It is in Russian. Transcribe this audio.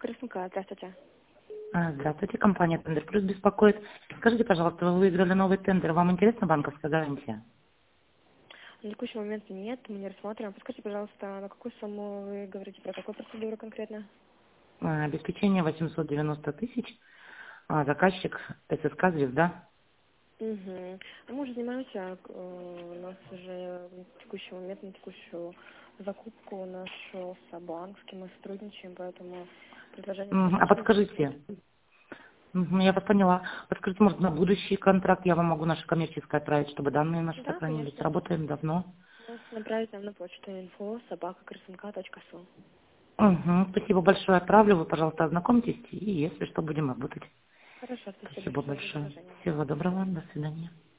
Краснока, здравствуйте. Здравствуйте, компания Тендер Плюс беспокоит. Скажите, пожалуйста, вы выиграли новый тендер, вам интересна банковская гарантия? На текущий момент нет, мы не рассматриваем. Подскажите, пожалуйста, на какую сумму вы говорите, про какую процедуру конкретно? Обеспечение 890 тысяч, заказчик ССК «Звезда». Угу. А мы уже занимаемся, у нас уже на текущий момент, на текущую закупку у нас шелся банк, с кем мы сотрудничаем, поэтому предложение А достаточно подскажите, интересное. я вас поняла, подскажите, может, на будущий контракт я вам могу наше коммерческое отправить, чтобы данные наши Да, сохранились? конечно. Работаем давно. Можете направить нам на почту info@краснока.су. Спасибо большое, отправлю, вы, пожалуйста, ознакомьтесь, и если что, будем работать. Хорошо, спасибо Спасибо большое за большое. предложение. Всего доброго, до свидания.